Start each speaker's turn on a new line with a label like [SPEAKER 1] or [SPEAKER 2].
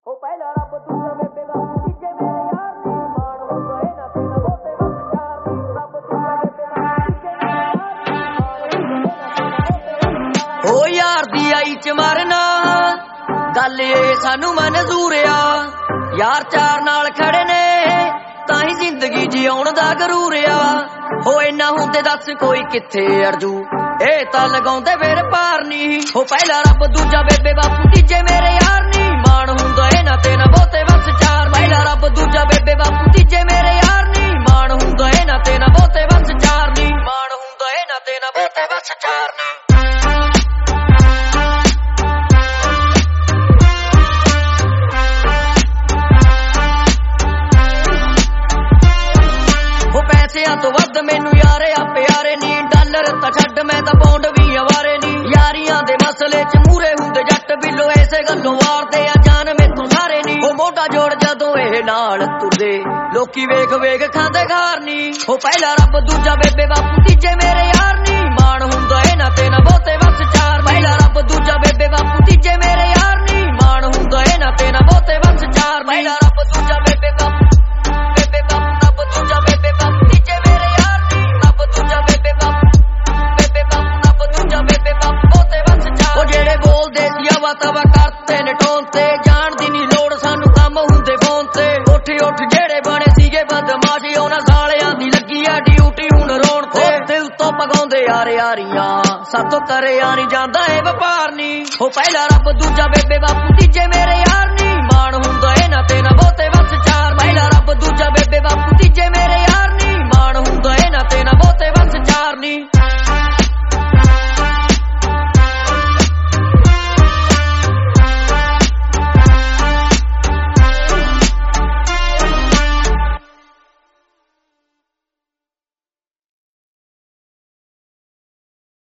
[SPEAKER 1] हो पहला रब दूजा बेबे दा तीजे मेरे यार नी मान हो गए ना तेरा बहुते वक्त चार नी रब दूजा बेबे दा तीजे मेरे यार नी मान हो गए ना तेरा बहुते वक्त
[SPEAKER 2] ओ यार दी आई च मारना गल ए सानू मंजूर आ यार चार नाल खड़े ने तां ही जिंदगी जिउण दा गरूर आ हो इन्ना हुंदे दस कोई किथे अरजू ए तां लगाउंदे फिर पार नी हो पहला रब दूजा बेबे बापू तीजे मेरे यार नी मान हुंदा ए ना तेरा बहुते वक्त चार पहला रब दूजा बेबे बापू तीजे मेरे यार नी मान हुंदा ए ना तेरा बहुते वक्त चार नी मान हुंदा ए ना तेरा बहुते वक्त चार नी तो वध मैनू यारे आ प्यारे नी डॉलर तां छड्ड मैं तां पौंड भी अवारे नी यारियां दे मसले च मूरे हुंदे जट बिलो ऐसे गल्लों वारदे आ जान मैथों सारे नी ओ मोटा जोड़ जदों एह नाल तुरदे लोकी वेख वेख खांदे घार नी ओ पहला रब दूजा बेबे बापू तीजे मेरे यार नी मान हुंदा ए ना तेरा बहुते वक्त चार पहला रब दूजा बेबे बापू तीजे मेरे यार नी मान हुंदा ए ना तेरा बहुते वक्त चार पहला रब दूजा बेबे बापू रब दूजा बेबे बापू तवा करते ने टोन ते जान दी नी लोड़ सानू काम हुंदे फोन ते उठ उठ जेड़े बने सीगे बदमाशी उन्हां सालियां दी लगी आ ड्यूटी हुण रोण ते दिल तो पगाउंदे यार यारियां साथों करे आ नी जांदा ए वपार नी हो पहला रब दूजा बेबे बापू तीजे मेरे